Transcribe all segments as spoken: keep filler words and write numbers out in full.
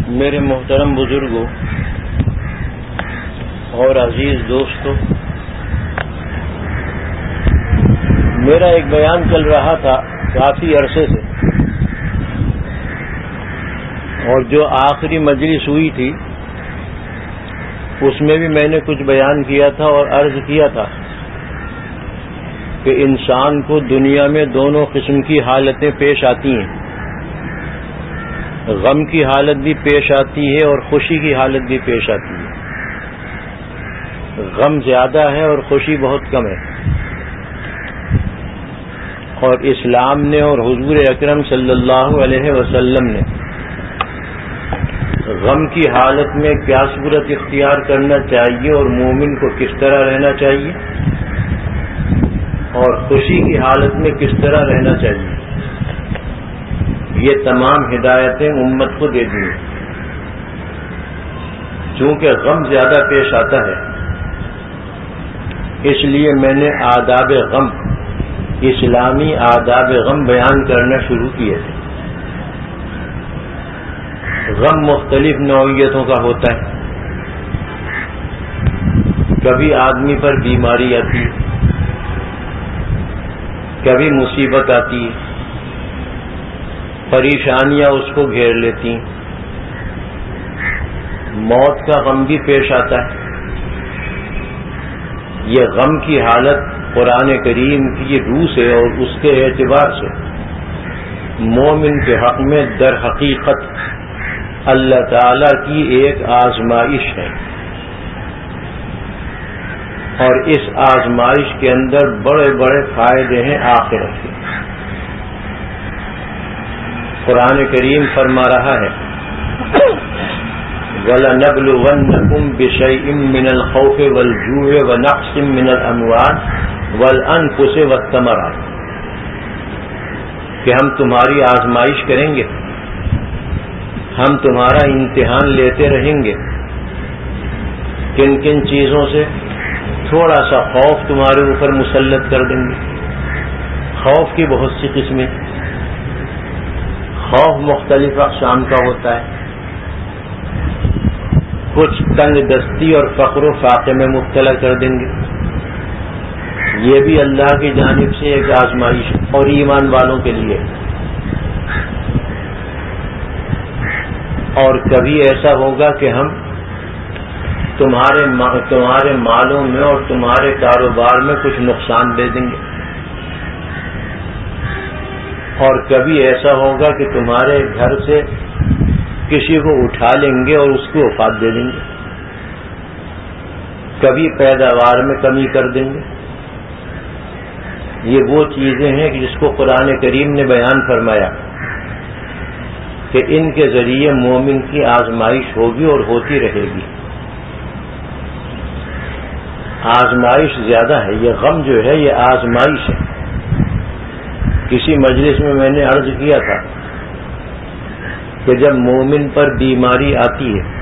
میرے محترم بزرگوں اور عزیز دوستوں، میرا ایک بیان چل رہا تھا کافی عرصے سے، اور جو آخری مجلس ہوئی تھی اس میں بھی میں نے کچھ بیان کیا تھا اور عرض کیا تھا کہ انسان کو دنیا میں دونوں قسم کی حالتیں پیش آتی ہیں، غم کی حالت بھی پیش آتی ہے اور خوشی کی حالت بھی پیش آتی ہے۔ غم زیادہ ہے اور خوشی بہت کم ہے، اور اسلام نے اور حضور اکرم صلی اللہ علیہ وسلم نے غم کی حالت میں کیا صورت اختیار کرنا چاہیے اور مومن کو کس طرح رہنا چاہیے، اور خوشی کی حالت میں کس طرح رہنا چاہیے، یہ تمام ہدایتیں امت کو دے دی۔ چونکہ غم زیادہ پیش آتا ہے، اس لیے میں نے آداب غم، اسلامی آداب غم بیان کرنا شروع کیے تھے۔ غم مختلف نوعیتوں کا ہوتا ہے۔ کبھی آدمی پر بیماری آتی ہے، کبھی مصیبت آتی ہے، پریشانیاں اس کو گھیر لیتی ہیں، موت کا غم بھی پیش آتا ہے۔ یہ غم کی حالت قرآن کریم کی روح سے اور اس کے اعتبار سے مومن کے حق میں در حقیقت اللہ تعالی کی ایک آزمائش ہے، اور اس آزمائش کے اندر بڑے بڑے فائدے ہیں آخرت کے۔ قرآن کریم فرما رہا ہے وَلَنَبْلُوَنَّكُمْ بِشَيْءٍ مِّنَ الْخَوْفِ وَالْجُوعِ وَنَقْصٍ مِّنَ الْأَمْوَالِ وَالْأَنفُسِ وَالثَّمَرَاتِ، کہ ہم تمہاری آزمائش کریں گے، ہم تمہارا امتحان لیتے رہیں گے۔ کن کن چیزوں سے؟ تھوڑا سا خوف تمہارے اوپر مسلط کر دیں گے۔ خوف کی بہت سی قسمیں، خوف مختلف اقسام کا ہوتا ہے۔ کچھ تنگ دستی اور فقر و فاقے میں مبتلا کر دیں گے، یہ بھی اللہ کی جانب سے ایک آزمائش اور ایمان والوں کے لیے۔ اور کبھی ایسا ہوگا کہ ہم تمہارے تمہارے مالوں میں اور تمہارے کاروبار میں کچھ نقصان دے دیں گے، اور کبھی ایسا ہوگا کہ تمہارے گھر سے کسی کو اٹھا لیں گے اور اس کو وفات دے دیں گے، کبھی پیداوار میں کمی کر دیں گے۔ یہ وہ چیزیں ہیں کہ جس کو قرآن کریم نے بیان فرمایا کہ ان کے ذریعے مومن کی آزمائش ہوگی اور ہوتی رہے گی۔ آزمائش زیادہ ہے، یہ غم جو ہے یہ آزمائش ہے۔ کسی مجلس میں میں نے عرض کیا تھا کہ جب مومن پر بیماری آتی ہے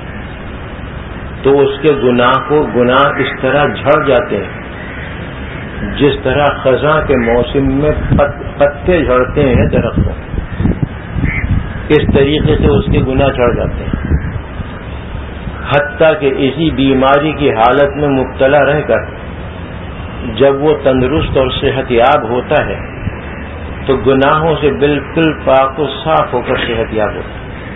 تو اس کے گناہ کو گناہ اس طرح جھڑ جاتے ہیں جس طرح خزاں کے موسم میں پتے جھڑتے ہیں درختوں، اس طریقے سے اس کے گناہ جھڑ جاتے ہیں۔ حتیٰ کہ اسی بیماری کی حالت میں مبتلا رہ کر جب وہ تندرست اور صحت یاب ہوتا ہے تو گناہوں سے بالکل پاک و صاف ہو کر صحت یاب ہوتا ہے۔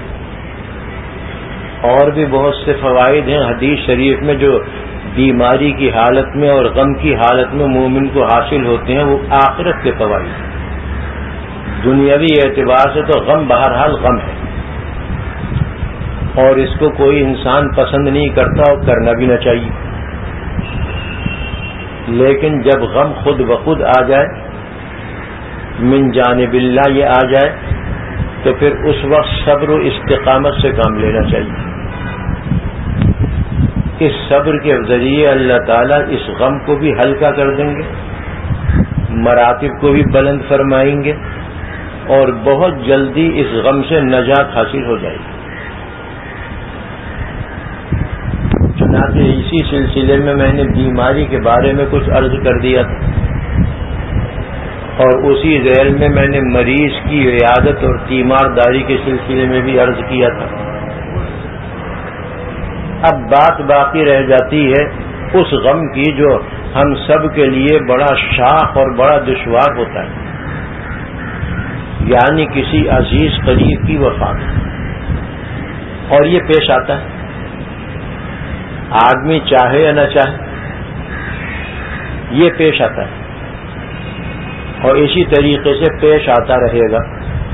اور بھی بہت سے فوائد ہیں حدیث شریف میں جو بیماری کی حالت میں اور غم کی حالت میں مومن کو حاصل ہوتے ہیں، وہ آخرت کے فوائد ہیں۔ دنیاوی اعتبار سے تو غم بہرحال غم ہے، اور اس کو کوئی انسان پسند نہیں کرتا اور کرنا بھی نہ چاہیے، لیکن جب غم خود بخود آ جائے، من جانب اللہ یہ آ جائے، تو پھر اس وقت صبر و استقامت سے کام لینا چاہیے۔ اس صبر کے ذریعے اللہ تعالیٰ اس غم کو بھی ہلکا کر دیں گے، مراتب کو بھی بلند فرمائیں گے، اور بہت جلدی اس غم سے نجات حاصل ہو جائے گی۔ چنانچہ اسی سلسلے میں میں نے بیماری کے بارے میں کچھ عرض کر دیا تھا، اور اسی ذیل میں میں نے مریض کی عیادت اور تیمارداری کے سلسلے میں بھی عرض کیا تھا۔ اب بات باقی رہ جاتی ہے اس غم کی جو ہم سب کے لیے بڑا شاق اور بڑا دشوار ہوتا ہے، یعنی کسی عزیز قریب کی وفات، اور یہ پیش آتا ہے آدمی چاہے یا نہ چاہے، یہ پیش آتا ہے اور اسی طریقے سے پیش آتا رہے گا۔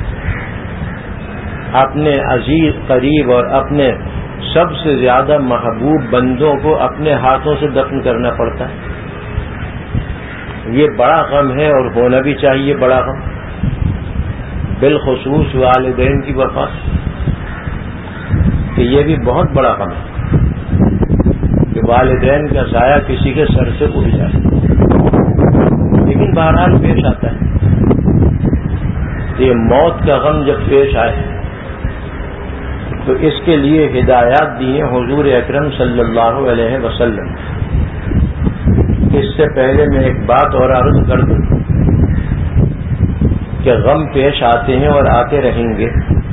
اپنے عزیز قریب اور اپنے سب سے زیادہ محبوب بندوں کو اپنے ہاتھوں سے دفن کرنا پڑتا ہے، یہ بڑا غم ہے اور ہونا بھی چاہیے بڑا غم، بالخصوص والدین کی وفات، کہ یہ بھی بہت بڑا غم ہے کہ والدین کا سایہ کسی کے سر سے اٹھ جائے، لیکن بہرحال پیش آتا ہے۔ یہ موت کا غم جب پیش آئے تو اس کے لیے ہدایات دی ہیں حضور اکرم صلی اللہ علیہ وسلم۔ اس سے پہلے میں ایک بات اور عرض کر دوں کہ غم پیش آتے ہیں اور آتے رہیں گے،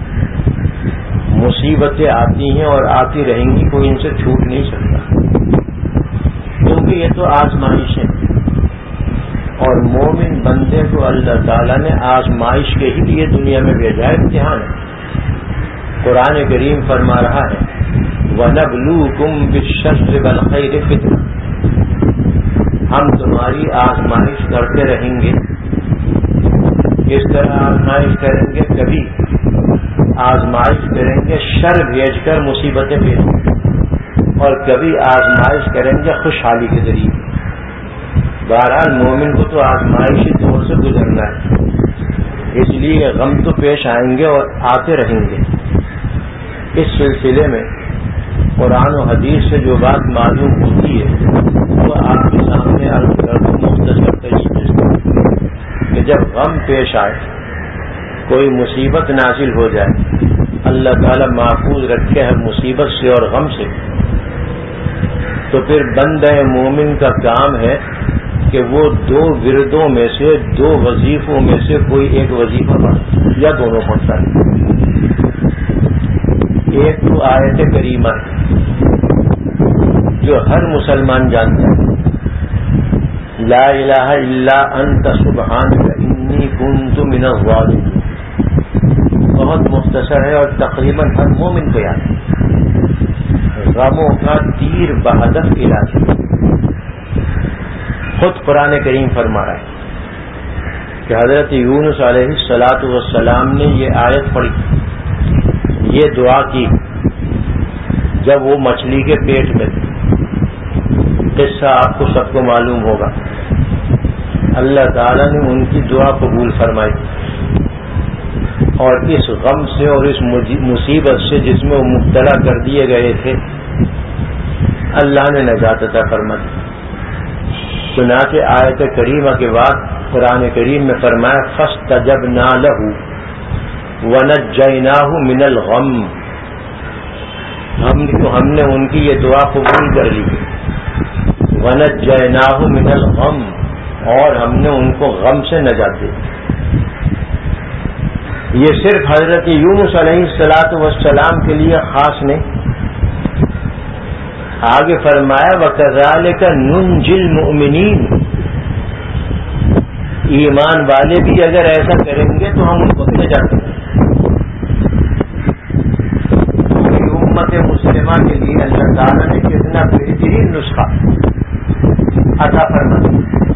مصیبتیں آتی ہیں اور آتی رہیں گی، کوئی ان سے چھوٹ نہیں سکتا، کیونکہ یہ تو آزمائش ہے، اور مومن بندے کو اللہ تعالیٰ نے آزمائش کے ہی لیے دنیا میں بھیجا ہے، امتحان ہے۔ قرآن کریم فرما رہا ہے وَنَبْلُوكُمْ بِالشَّرِّ وَالْخَيْرِ فِتْنَةً، ہم تمہاری آزمائش کرتے رہیں گے۔ کس طرح آزمائش کریں گے؟ کبھی آزمائش کریں گے شر بھیج کر، مصیبتیں بھیج کر، اور کبھی آزمائش کریں گے خوشحالی کے ذریعے۔ بہرحال مومن کو تو آزمائشی دور سے گزرنا ہے، اس لیے غم تو پیش آئیں گے اور آتے رہیں گے۔ اس سلسلے میں قرآن و حدیث سے جو بات معلوم ہوتی ہے وہ آپ کے سامنے عرض کر دوں مختصر طریقے سے، کہ جب غم پیش آئے، کوئی مصیبت نازل ہو جائے، اللہ تعالیٰ محفوظ رکھے ہر مصیبت سے اور غم سے، تو پھر بندہ مومن کا کام ہے کہ وہ دو وردوں میں سے، دو وظیفوں میں سے کوئی ایک وظیفہ پڑھے یا دونوں پڑھتا ہے۔ ایک تو آیت کریمہ جو ہر مسلمان جانتا ہے، لا الہ الا انت سبحانک انی کنت من الظالمین، بہت مختصر ہے اور تقریباً ہر مومن کو یاد ہے، غموں کا تیر بہدف علاج ہے۔ خود قرآن کریم فرما رہا ہے کہ حضرت یونس علیہ الصلاۃ والسلام نے یہ آیت پڑھی، یہ دعا کی جب وہ مچھلی کے پیٹ میں تھے۔ قصہ آپ کو سب کو معلوم ہوگا، اللہ تعالیٰ نے ان کی دعا قبول فرمائی، اور اس غم سے اور اس مصیبت سے جس میں وہ مبتلا کر دیے گئے تھے اللہ نے نجات عطا فرمائی۔ چنانچہ آیت کریمہ کے بعد قرآن کریم میں فرمایا فاستجبنا له وَنَجَّيْنَاهُ مِنَ الْغَمِّ، ہم ہم نے ان کی یہ دعا قبول کر لی، وَنَجَّيْنَاهُ مِنَ الْغَمِّ، اور ہم نے ان کو غم سے نجات دی۔ یہ صرف حضرت یونس علیہ الصلاۃ والسلام کے لیے خاص نہیں، آگے فرمایا وَكَذَلِكَ نُنْجِي الْمُؤْمِنِينَ، ایمان والے بھی اگر ایسا کریں گے تو ہم ان کو بھی نجات دیں گے۔ امت مسلمہ کے لیے اللہ تعالیٰ نے کتنا بہترین نسخہ عطا فرمایا،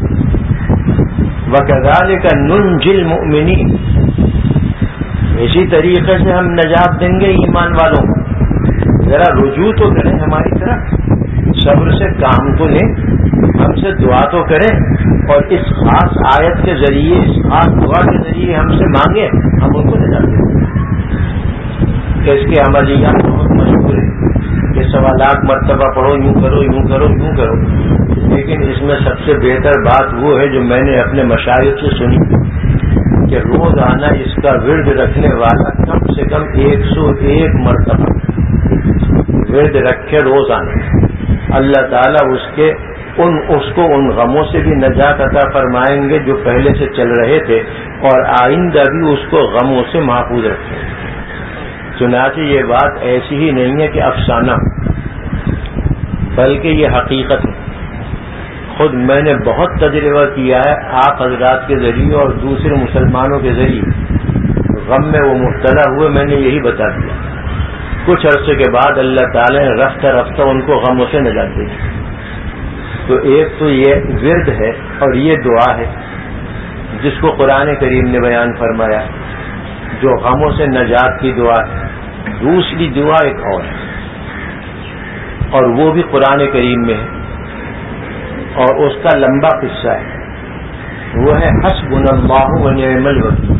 وَكَذَلِكَ نُنْجِي الْمُؤْمِنِينَ، اسی طریقے سے ہم نجات دیں گے ایمان والوں کو۔ ذرا رجوع تو کریں ہماری طرف، صبر سے کام تو لیں، ہم سے دعا تو کریں، اور اس خاص آیت کے ذریعے، اس خاص دعا کے ذریعے ہم سے مانگیں، ہم ان کو نجات دیں گے۔ اس کے عملیات بہت مشہور ہیں کہ سوالات مرتبہ پڑھو، یوں کرو یوں کرو یوں کرو، لیکن اس میں سب سے بہتر بات وہ ہے جو میں نے اپنے مشائخ سے سنی کہ روزانہ اس کا ورد رکھنے والا کم سے کم ایک سو ایک مرتبہ ورد رکھے روزانہ، اللہ تعالیٰ اس کے ان اس کو ان غموں سے بھی نجات عطا فرمائیں گے جو پہلے سے چل رہے تھے، اور آئندہ بھی اس کو غموں سے محفوظ رکھیں گے۔ چنانچہ یہ بات ایسی ہی نہیں ہے کہ افسانہ، بلکہ یہ حقیقت ہے. خود میں نے بہت تجربہ کیا ہے آپ حضرات کے ذریعے اور دوسرے مسلمانوں کے ذریعے. غم میں وہ مبتلا ہوئے، میں نے یہی بتا دیا. کچھ عرصے کے بعد اللہ تعالی نے رفتہ رفتہ ان کو غموں سے نجات دی. تو ایک تو یہ ورد ہے اور یہ دعا ہے جس کو قرآن کریم نے بیان فرمایا، جو غموں سے نجات کی دعا ہے. دوسری دعا ایک اور ہے اور وہ بھی قرآن کریم میں ہے اور اس کا لمبا قصہ ہے. وہ ہے حسبنا اللہ و نعم الوکیل.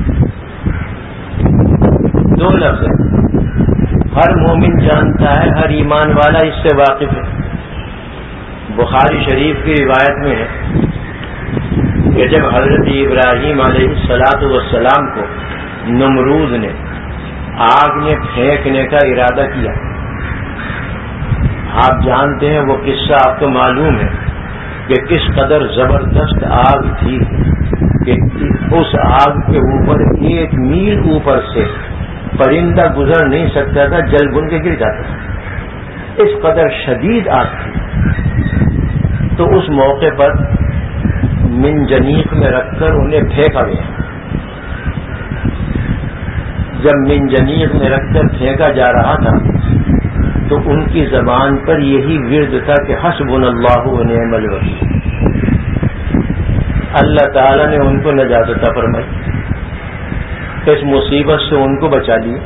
دو لفظ ہیں، ہر مومن جانتا ہے، ہر ایمان والا اس سے واقف ہے. بخاری شریف کی روایت میں ہے کہ جب حضرت ابراہیم علیہ الصلاۃ والسلام کو نمرود نے آگ میں پھینکنے کا ارادہ کیا، آپ جانتے ہیں وہ قصہ، آپ کو معلوم ہے کہ کس قدر زبردست آگ تھی کہ اس آگ کے اوپر ایک میل اوپر سے پرندہ گزر نہیں سکتا تھا، جل بن کے گر جاتا تھا، اس قدر شدید آگ تھی. تو اس موقع پر منجنیق میں رکھ کر انہیں پھینکا گیا. جب منجنیق میں رکھ کر پھینکا جا رہا تھا تو ان کی زبان پر یہی ورد تھا کہ حسبنا اللہ و نعم الوکیل. اللہ تعالی نے ان کو نجات عطا فرمائی، اس مصیبت سے ان کو بچا لیا.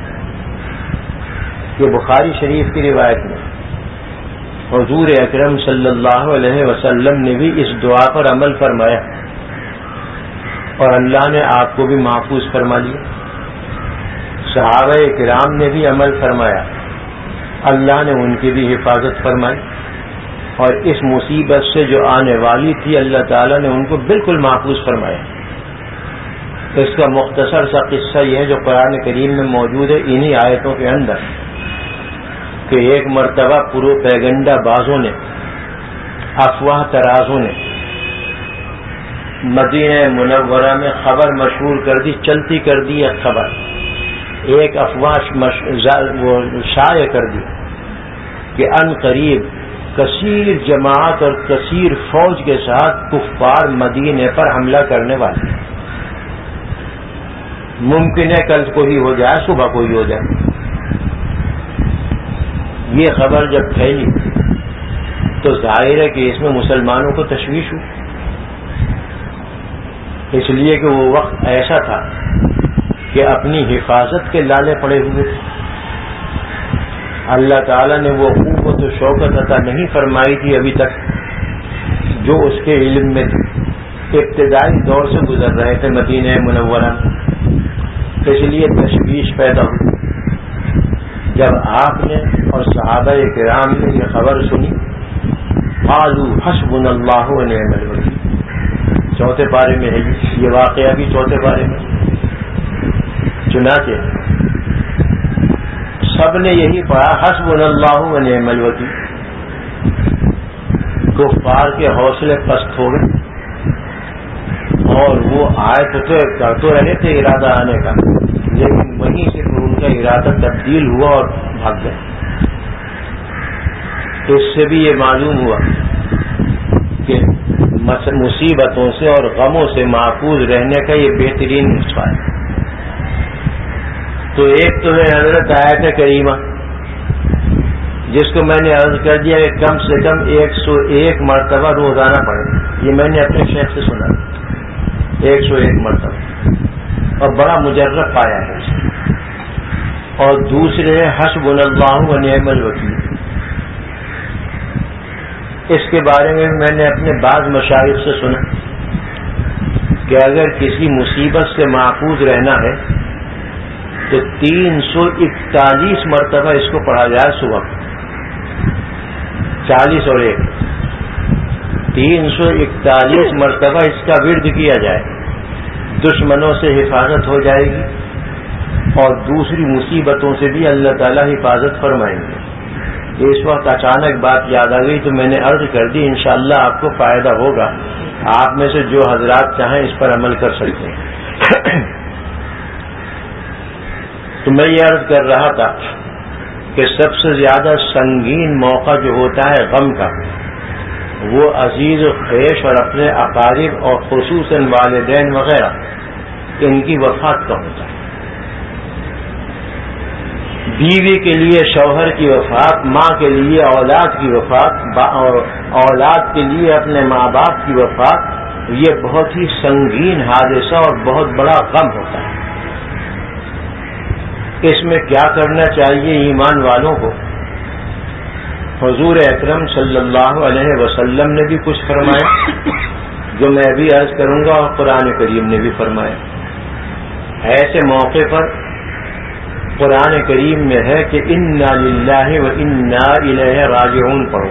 یہ بخاری شریف کی روایت میں حضور اکرم صلی اللہ علیہ وسلم نے بھی اس دعا پر عمل فرمایا اور اللہ نے آپ کو بھی محفوظ فرما لیا. صحابہ کرام نے بھی عمل فرمایا، اللہ نے ان کی بھی حفاظت فرمائی اور اس مصیبت سے جو آنے والی تھی اللہ تعالیٰ نے ان کو بالکل محفوظ فرمایا. اس کا مختصر سا قصہ یہ ہے جو قرآن کریم میں موجود ہے انہی آیتوں کے اندر، کہ ایک مرتبہ پرو پیگنڈا بازوں نے، افواہ ترازوں نے مدینہ منورہ میں خبر مشہور کر دی، چلتی کر دی. ایک خبر، ایک افواہ شائع کر دی کہ ان قریب کثیر جماعت اور کثیر فوج کے ساتھ کفار مدینے پر حملہ کرنے والے، ممکن ہے کل کو ہی ہو جائے، صبح کو ہی ہو جائے. یہ خبر جب پھیلی تو ظاہر ہے کہ اس میں مسلمانوں کو تشویش ہوئی، اس لیے کہ وہ وقت ایسا تھا کہ اپنی حفاظت کے لالے پڑے ہوئے تھے. اللہ تعالیٰ نے وہ قوت و شوکت عطا نہیں فرمائی تھی ابھی تک جو اس کے علم میں تھی. ابتدائی دور سے گزر رہے تھے مدینہ منورہ میں، اس لیے تشویش پیدا ہوئی. جب آپ نے اور صحابہ کرام نے یہ خبر سنی، قالوا حسبنا اللہ و نعم الوکیل. چوتھے پارے میں ہے یہ واقعہ بھی، چوتھے پارے میں. چنانچہ سب نے یہی پڑھا حسبنا اللہ و نعم الوکیل. کفار کے حوصلے پست ہو گئے اور وہ آئے تو کر تو رہے تھے ارادہ آنے کا، لیکن وہیں سے ان کا ارادہ تبدیل ہوا اور بھاگ گئے. تو اس سے بھی یہ معلوم ہوا کہ مصیبتوں سے اور غموں سے محفوظ رہنے کا یہ بہترین نسخہ ہے. تو ایک تو ہے حضرت آیت کریمہ جس کو میں نے عرض کر دیا کہ کم سے کم ایک سو ایک مرتبہ روزانہ پڑھیں. یہ میں نے اپنے شیخ سے سنا، ایک سو ایک مرتبہ، اور بڑا مجرب پایا ہے. اور دوسرے ہے حسبنا اللہ و نعم الوکیل. اس کے بارے میں میں نے اپنے بعض مشائخ سے سنا کہ اگر کسی مصیبت سے محفوظ رہنا ہے تو تین سو اکتالیس مرتبہ اس کو پڑھا جائے صبح، چالیس اور ایک تین سو اکتالیس مرتبہ اس کا ورد کیا جائے. دشمنوں سے حفاظت ہو جائے گی اور دوسری مصیبتوں سے بھی اللہ تعالیٰ حفاظت فرمائیں گے. اس وقت اچانک بات یاد آ گئی تو میں نے عرض کر دی، انشاءاللہ آپ کو فائدہ ہوگا. آپ میں سے جو حضرات چاہیں اس پر عمل کر سکتے ہیں. تو میں یہ عرض کر رہا تھا کہ سب سے زیادہ سنگین موقع جو ہوتا ہے غم کا، وہ عزیز و خیش اور اپنے اقارب اور خصوصاً والدین وغیرہ ان کی وفات کا ہوتا ہے۔ بیوی کے لیے شوہر کی وفات، ماں کے لیے اولاد کی وفات، اور اولاد کے لیے اپنے ماں باپ کی وفات، یہ بہت ہی سنگین حادثہ اور بہت بڑا غم ہوتا ہے۔ اس میں کیا کرنا چاہیے ایمان والوں کو؟ حضور اکرم صلی اللہ علیہ وسلم نے بھی کچھ فرمایا جو میں بھی عرض کروں گا، اور قرآن کریم نے بھی فرمایا۔ ایسے موقع پر قرآن کریم میں ہے کہ انا للہ و انا الیہ راجعون پڑھو۔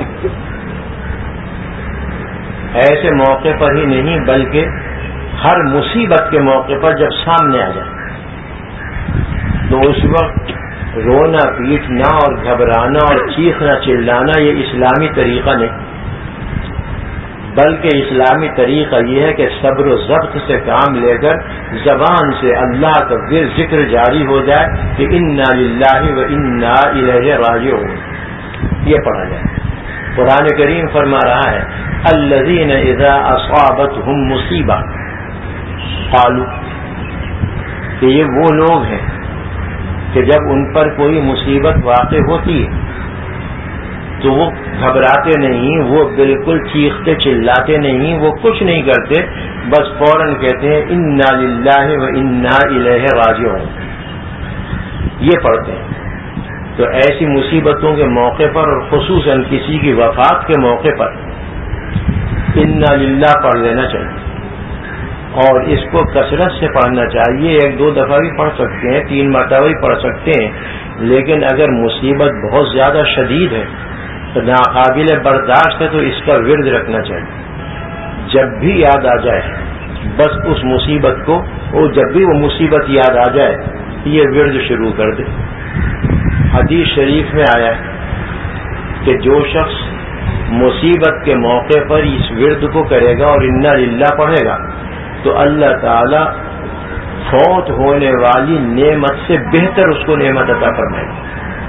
ایسے موقع پر ہی نہیں بلکہ ہر مصیبت کے موقع پر جب سامنے آ جائے تو اس وقت رونا پیٹنا اور گھبرانا اور چیخنا چلانا یہ اسلامی طریقہ نہیں، بلکہ اسلامی طریقہ یہ ہے کہ صبر و ضبط سے کام لے کر زبان سے اللہ کا ذکر جاری ہو جائے کہ انا للہ و انا الیہ راجعون، یہ پڑھا جائے۔ قرآن کریم فرما رہا ہے الذین اذا اصابتهم مصیبہ قالوا، کہ یہ وہ لوگ ہیں کہ جب ان پر کوئی مصیبت واقع ہوتی ہے تو وہ گھبراتے نہیں، وہ بالکل چیختے چلاتے نہیں، وہ کچھ نہیں کرتے، بس فوراً کہتے ہیں انا للہ و انا الیہ راجعون، یہ پڑھتے ہیں۔ تو ایسی مصیبتوں کے موقع پر اور خصوصاً کسی کی وفات کے موقع پر انا للہ پڑھ لینا چاہیے، اور اس کو کثرت سے پڑھنا چاہیے۔ ایک دو دفعہ بھی پڑھ سکتے ہیں، تین مرتبہ بھی پڑھ سکتے ہیں، لیکن اگر مصیبت بہت زیادہ شدید ہے تو ناقابل برداشت ہے تو اس کا ورد رکھنا چاہیے۔ جب بھی یاد آ جائے بس اس مصیبت کو، اور جب بھی وہ مصیبت یاد آ جائے یہ ورد شروع کر دے۔ حدیث شریف میں آیا ہے کہ جو شخص مصیبت کے موقع پر اس ورد کو کرے گا اور انا للہ پڑھے گا تو اللہ تعالی فوت ہونے والی نعمت سے بہتر اس کو نعمت عطا فرمائے گا۔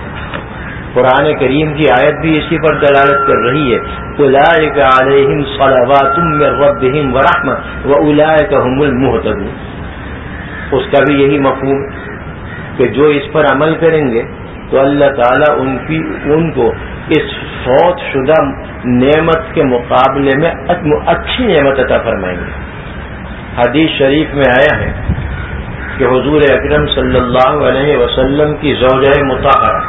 قرآن کریم کی آیت بھی اسی پر دلالت کر رہی ہے اولئک علیہم صلوات من ربہم ورحمہ واولئک هم المہتدون، اس کا بھی یہی مفہوم کہ جو اس پر عمل کریں گے تو اللہ تعالیٰ ان کی ان کو اس فوت شدہ نعمت کے مقابلے میں اچھی نعمت عطا فرمائیں گے۔ حدیث شریف میں آیا ہے کہ حضور اکرم صلی اللہ علیہ وسلم کی زوجہ مطہرہ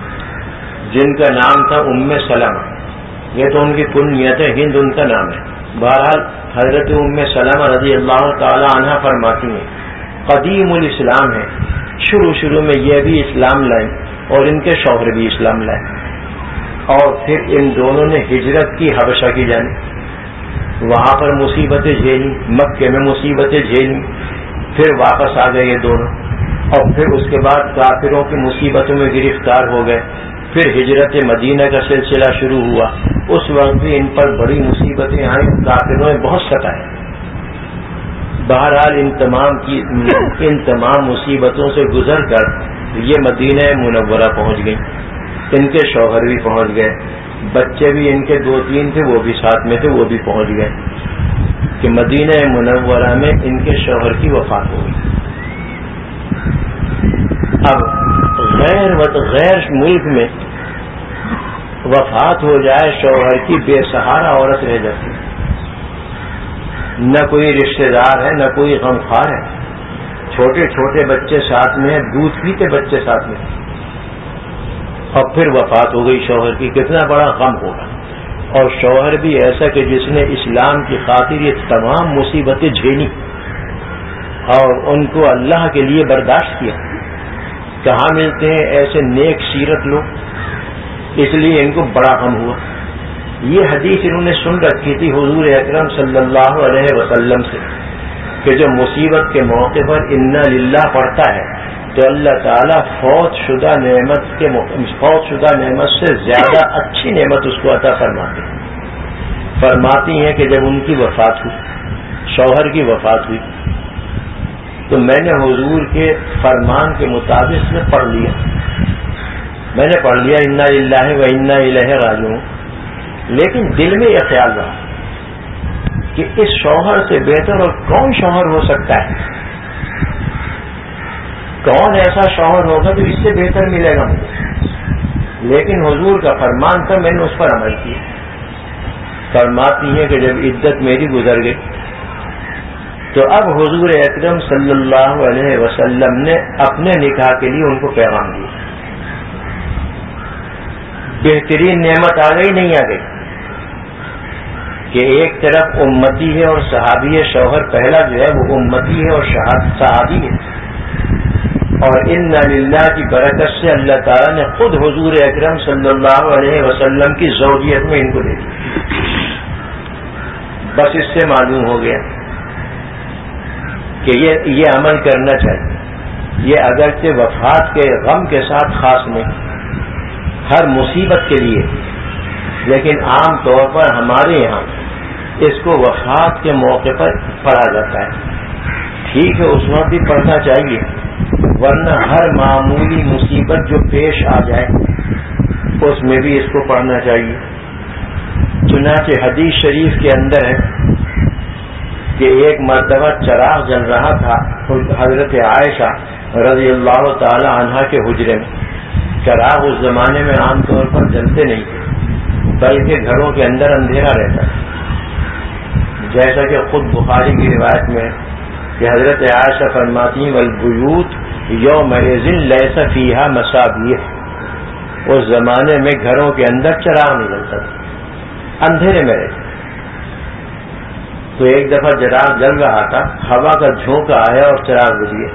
جن کا نام تھا ام سلمہ، یہ تو ان کی کنیت ہے، ہند ان کا نام ہے، بہرحال حضرت ام سلمہ رضی اللہ تعالی عنہ فرماتی ہیں قدیم الاسلام ہے، شروع شروع میں یہ بھی اسلام لائیں اور ان کے شوہر بھی اسلام لائے، اور پھر ان دونوں نے ہجرت کی حبشہ کی جانب، وہاں پر مصیبتیں جھیلی، مکے میں مصیبتیں جھیلی، پھر واپس آ گئے یہ دونوں، اور پھر اس کے بعد کافروں کی مصیبتوں میں گرفتار ہو گئے، پھر ہجرت مدینہ کا سلسلہ شروع ہوا، اس وقت بھی ان پر بڑی مصیبتیں آئیں، کافروں نے بہت ستائے۔ بہرحال ان تمام کی ان تمام مصیبتوں سے گزر کر یہ مدینہ منورہ پہنچ گئی، ان کے شوہر بھی پہنچ گئے، بچے بھی ان کے دو تین تھے وہ بھی ساتھ میں تھے، وہ بھی پہنچ گئے کہ مدینہ منورہ میں ان کے شوہر کی وفات ہو گئی۔ اب غیر غیر ملک میں وفات ہو جائے شوہر کی، بے سہارا عورت رہ جاتی، نہ کوئی رشتہ دار ہے نہ کوئی غمخوار ہے، چھوٹے چھوٹے بچے ساتھ میں ہیں، دودھ پیتے بچے ساتھ میں، اور پھر وفات ہو گئی شوہر کی، کتنا بڑا غم ہوگا۔ اور شوہر بھی ایسا کہ جس نے اسلام کی خاطر یہ تمام مصیبتیں جھیلی اور ان کو اللہ کے لیے برداشت کیا، کہاں ملتے ہیں ایسے نیک سیرت لوگ، اس لیے ان کو بڑا غم ہوا۔ یہ حدیث انہوں نے سن رکھی تھی حضور اکرم صلی اللہ علیہ وسلم سے کہ جو مصیبت کے موقع پر انا للہ پڑھتا ہے تو اللہ تعالیٰ فوت شدہ نعمت کے فوت شدہ نعمت سے زیادہ اچھی نعمت اس کو عطا فرماتے ہیں۔ فرماتی ہیں کہ جب ان کی وفات ہوئی، شوہر کی وفات ہوئی، تو میں نے حضور کے فرمان کے مطابق میں پڑھ لیا میں نے پڑھ لیا انا للہ و انا الیہ راجعون، لیکن دل میں یہ خیال رہا کہ اس شوہر سے بہتر اور کون شوہر ہو سکتا ہے، کون ایسا شوہر ہوگا جو اس سے بہتر ملے گا مجھے، لیکن حضور کا فرمان تھا، میں نے اس پر عمل کیا۔ فرماتی ہیں کہ جب عدت میری گزر گئی تو اب حضور اکرم صلی اللہ علیہ وسلم نے اپنے نکاح کے لیے ان کو پیغام دیا۔ بہترین نعمت آ گئی نہیں آ گئی کہ ایک طرف امتی ہے اور صحابی ہے، شوہر پہلا جو ہے وہ امتی ہے اور صحابی ہے، اور انا للہ کی برکت سے اللہ تعالیٰ نے خود حضور اکرم صلی اللہ علیہ وسلم کی زوجیت میں ان کو دے دی۔ بس اس سے معلوم ہو گیا کہ یہ یہ عمل کرنا چاہیے۔ یہ اگرچہ وفات کے غم کے ساتھ خاص نہیں، ہر مصیبت کے لیے، لیکن عام طور پر ہمارے یہاں اس کو وفات کے موقع پر پڑھا جاتا ہے۔ ٹھیک ہے، اس وقت بھی پڑھنا چاہیے، ورنہ ہر معمولی مصیبت جو پیش آ جائے اس میں بھی اس کو پڑھنا چاہیے۔ چنانچہ حدیث شریف کے اندر ہے کہ ایک مرتبہ چراغ جل رہا تھا حضرت عائشہ رضی اللہ تعالی عنہا کے حجرے میں۔ چراغ اس زمانے میں عام طور پر جلتے نہیں تھے، بلکہ گھروں کے اندر اندھیرا رہتا تھا، جیسا کہ خود بخاری کی روایت میں کہ حضرت عائشہ فرماتی والبیوت یومئذ لیس فیہا مصابیح، اس زمانے میں گھروں کے اندر چراغ نہیں جلتا تھا، اندھیرے میں رہتے۔ تو ایک دفعہ چراغ جل رہا تھا، ہوا کا جھونکا آیا اور چراغ بجھ گیا۔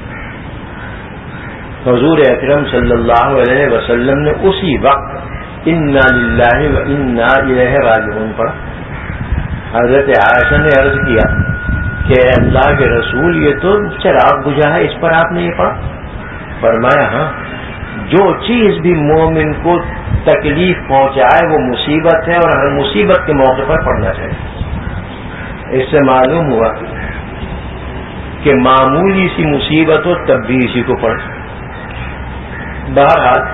حضور اکرم صلی اللہ علیہ وسلم نے اسی وقت انا للہ و انا الیہ راجعون پڑھا۔ حضرت عائشہ نے عرض کیا کہ اللہ کے رسول یہ تو چراغ بجھا ہے، اس پر آپ نے یہ پڑھا؟ فرمایا ہاں، جو چیز بھی مومن کو تکلیف پہنچائے وہ مصیبت ہے، اور ہر مصیبت کے موقع پر پڑھنا چاہیے۔ اس سے معلوم ہوا کہ معمولی سی مصیبت ہو تب بھی اسی کو پڑھ۔ بہرحال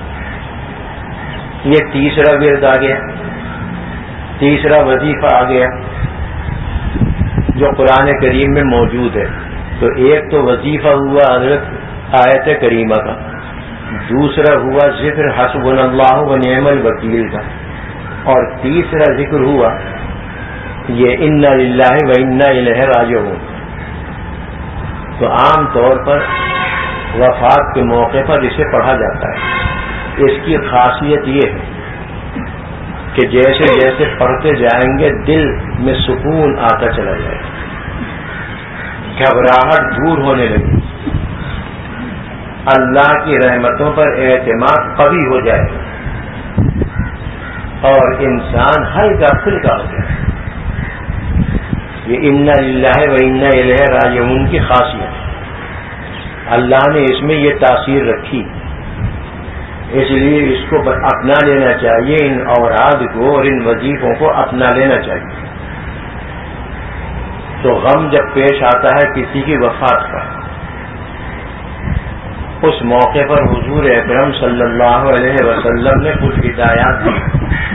یہ تیسرا ورد آ گیا، تیسرا وظیفہ آ گیا جو قرآن کریم میں موجود ہے۔ تو ایک تو وظیفہ ہوا حضرت آیت کریمہ کا، دوسرا ہوا ذکر حسبنا اللہ و نعم الوکیل کا، اور تیسرا ذکر ہوا یہ انا للہ و انا الیہ راجعون۔ تو عام طور پر وفات کے موقع پر اسے پڑھا جاتا ہے۔ اس کی خاصیت یہ ہے کہ جیسے جیسے پڑھتے جائیں گے دل میں سکون آتا چلا جائے گا، گھبراہٹ دور ہونے لگی، اللہ کی رحمتوں پر اعتماد قوی ہو جائے گا، اور انسان ہلکا پھلکا ہو جائے گا۔ یہ انا للہ و انا الیہ راجعون کی خاصیت ہے، اللہ نے اس میں یہ تاثیر رکھی، اس لیے اس کو اپنا لینا چاہیے، ان اوراد کو اور ان وظیفوں کو اپنا لینا چاہیے۔ تو غم جب پیش آتا ہے کسی کی وفات کا، اس موقع پر حضور اکرم صلی اللہ علیہ وسلم نے کچھ ہدایات دی۔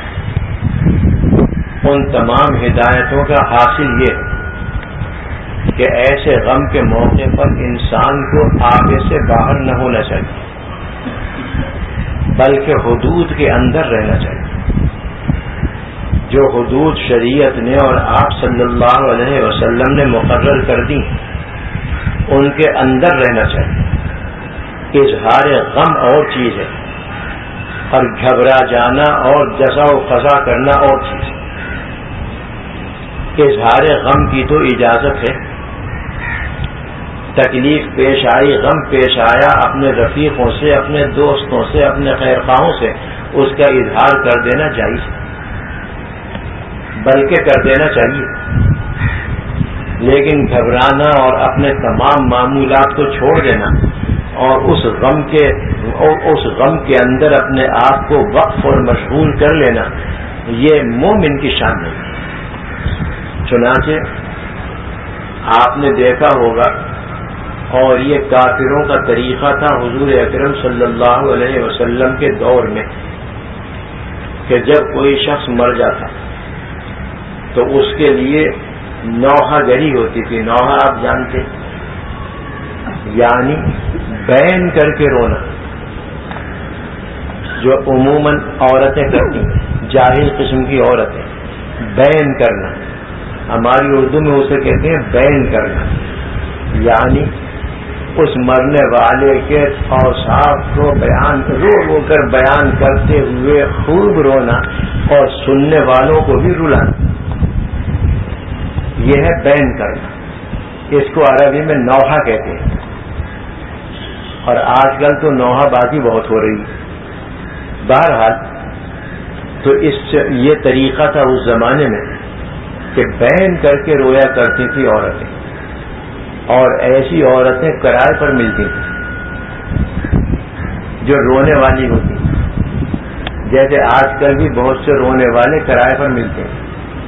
ان تمام ہدایتوں کا حاصل یہ ہے کہ ایسے غم کے موقع پر انسان کو آگے سے باہر نہ ہونا چاہیے، بلکہ حدود کے اندر رہنا چاہیے۔ جو حدود شریعت نے اور آپ صلی اللہ علیہ وسلم نے مقرر کر دی ان کے اندر رہنا چاہیے۔ اظہار غم اور چیز ہے، اور گھبرا جانا اور جزا و قضا کرنا اور چیز ہے۔ اظہار غم کی تو اجازت ہے، تکلیف پیش آئی، غم پیش آیا، اپنے رفیقوں سے، اپنے دوستوں سے، اپنے خیر خواہوں سے اس کا اظہار کر دینا جائز ہے، بلکہ کر دینا چاہیے۔ لیکن گھبرانا اور اپنے تمام معمولات کو چھوڑ دینا اور اس غم کے اس غم کے اندر اپنے آپ کو وقف اور مشغول کر لینا، یہ مومن کی شان نہیں۔ چنانچہ آپ نے دیکھا ہوگا اور یہ کافروں کا طریقہ تھا حضور اکرم صلی اللہ علیہ وسلم کے دور میں کہ جب کوئی شخص مر جاتا تو اس کے لیے نوحہ گری ہوتی تھی. نوحہ آپ جانتے, یعنی بین کر کے رونا, جو عموماً عورتیں کرتی ہیں, جاہل قسم کی عورتیں, بین کرنا. ہماری اردو میں اسے کہتے ہیں بین کرنا, یعنی اس مرنے والے کے اوصاف کو بیان رو رو کر بیان کرتے ہوئے خوب رونا اور سننے والوں کو بھی رلانا. یہ ہے بین کرنا. اس کو عربی میں نوحہ کہتے ہیں. اور آج کل تو نوحہ بازی بہت ہو رہی ہے. بہرحال تو اس یہ طریقہ تھا اس زمانے میں کہ بین کر کے رویا کرتی تھی عورتیں, اور ایسی عورتیں کرائے پر ملتی تھیں جو رونے والی ہوتی ہیں, جیسے آج کل بھی بہت سے رونے والے کرائے پر ملتے ہیں.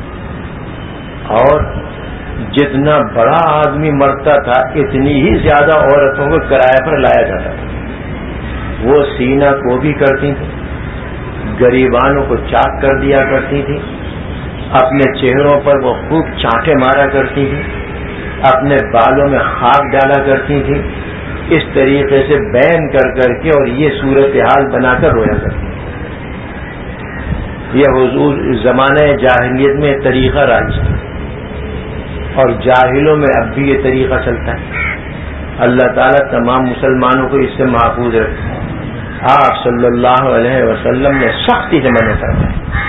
اور جتنا بڑا آدمی مرتا تھا اتنی ہی زیادہ عورتوں کو کرائے پر لایا جاتا تھا. وہ سینہ کو بھی کرتی تھیں, غریبانوں کو چاک کر دیا کرتی تھی, اپنے چہروں پر وہ خوب چانٹے مارا کرتی تھی, اپنے بالوں میں خاک ڈالا کرتی تھی. اس طریقے سے بین کر کر کے اور یہ صورتحال بنا کر رویا کرتی تھی. یہ حضور زمانہ جاہلیت میں طریقہ راج ہے, اور جاہلوں میں اب بھی یہ طریقہ چلتا ہے. اللہ تعالیٰ تمام مسلمانوں کو اس سے محفوظ رکھے. آپ صلی اللہ علیہ وسلم نے سختی سے منع فرمایا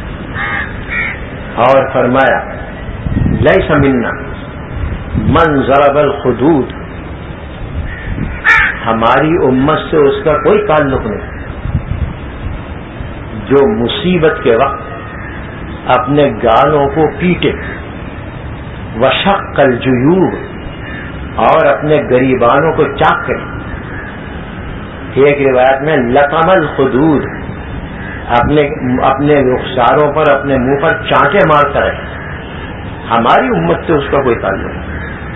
اور فرمایا لیس منا من ضرب الخدود, ہماری امت سے اس کا کوئی تعلق نہیں جو مصیبت کے وقت اپنے گالوں کو پیٹے, وشق الجیوب, اور اپنے غریبانوں کو چاک کرے. ایک روایت میں لطم الخدود, اپنے اپنے رخساروں پر اپنے منہ پر چانٹے مارتا رہے. ہماری امت سے اس کا کوئی تعلق نہیں.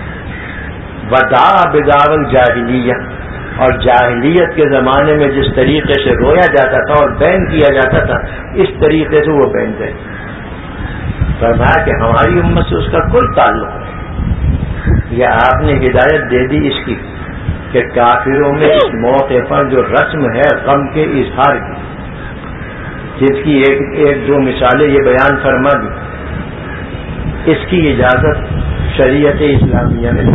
وداع بداع الجاہلیہ, اور جاہلیت کے زمانے میں جس طریقے سے رویا جاتا تھا اور بین کیا جاتا تھا اس طریقے سے وہ بین کرے. فرمایا کہ ہماری امت سے اس کا کوئی تعلق نہیں. یہ آپ نے ہدایت دے دی اس کی کہ کافروں میں اس موقع پر جو رسم ہے غم کے اظہار کی, جس کی ایک ایک دو مثالیں یہ بیان فرما دی, اس کی اجازت شریعت اسلامیہ میں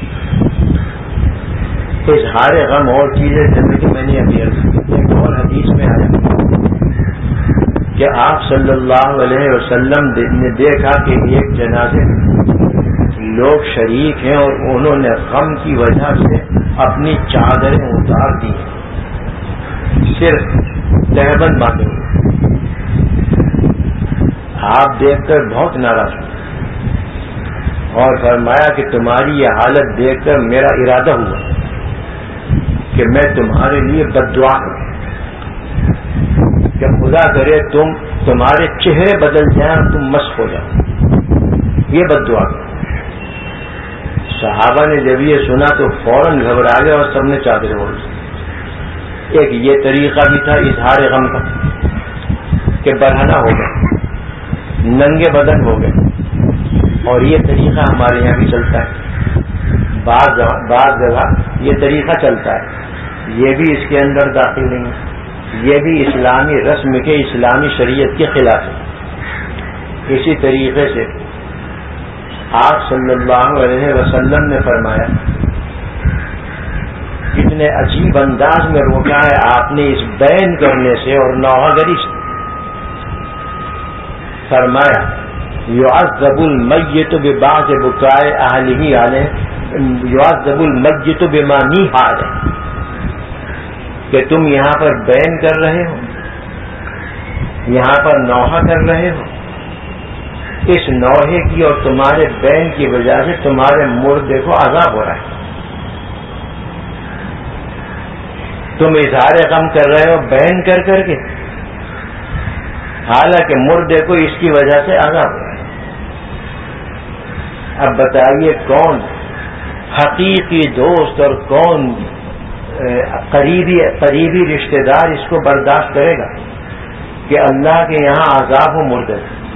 اظہار غم اور چیزیں جیسے کہ میں نے ابھی ایک اور حدیث میں آیا کہ آپ صلی اللہ علیہ وسلم نے دیکھا کہ ایک جنازے لوگ شریک ہیں اور انہوں نے غم کی وجہ سے اپنی چادریں اتار دی ہیں, صرف تہبند باندھے ہوئے. آپ دیکھ کر بہت ناراض ہوئے اور فرمایا کہ تمہاری یہ حالت دیکھ کر میرا ارادہ ہوا کہ میں تمہارے لیے بد دعا کروں کہ خدا کرے تم تمہارے چہرے بدل جائیں اور تم مست ہو جاؤ. یہ بد دعا کرو. صحابہ نے جب یہ سنا تو فوراً گھبرا گئے اور سب نے چادریں اوڑھ لی. ایک یہ طریقہ بھی تھا اظہار غم کا کہ برہنہ ہو گئے, ننگے بدن ہو گئے, اور یہ طریقہ ہمارے یہاں بھی چلتا ہے. بعض بعض جگہ یہ طریقہ چلتا ہے, یہ بھی اس کے اندر داخل نہیں ہے. یہ بھی اسلامی رسم کے اسلامی شریعت کے خلاف ہے. اسی طریقے سے آپ صلی اللہ علیہ وسلم نے فرمایا, کتنے عجیب انداز میں روکا ہے آپ نے اس بین کرنے سے اور نوحہ گری سے. فرمایا یعذب المیت ببعض بکاء اہلہ علیہ, یعذب المیت بما نیح علیہ, کہ تم یہاں پر بین کر رہے ہو, یہاں پر نوحہ کر رہے ہو, اس نوحے کی اور تمہارے بین کی وجہ سے تمہارے مردے کو عذاب ہو رہا ہے. تم اظہار غم کر رہے ہو بین کر کر کے, حالانکہ مردے کو اس کی وجہ سے عذاب ہو رہا ہے. اب بتائیے کون حقیقی دوست اور کون قریبی قریبی رشتہ دار اس کو برداشت کرے گا کہ اللہ کے یہاں عذاب و مردہ؟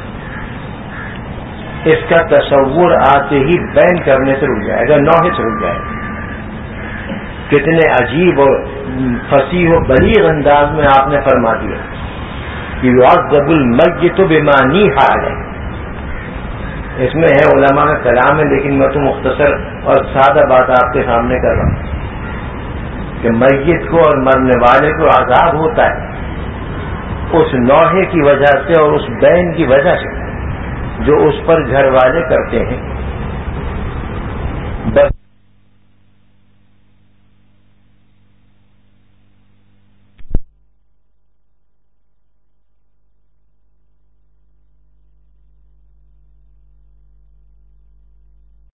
اس کا تصور آتے ہی بین کرنے سے رک جائے گا، نوحے سے رک جائے گا۔ کتنے عجیب اور فصیح و بلیغ انداز میں آپ نے فرما دیا کہ یعذب المیت بما نیح علیہ۔ اس میں ہے علماء کا کلام ہے، لیکن میں تو مختصر اور سادہ بات آپ کے سامنے کر رہا ہوں کہ میت کو اور مرنے والے کو عذاب ہوتا ہے اس نوحے کی وجہ سے اور اس بین کی وجہ سے جو اس پر گھر والے کرتے ہیں۔ بس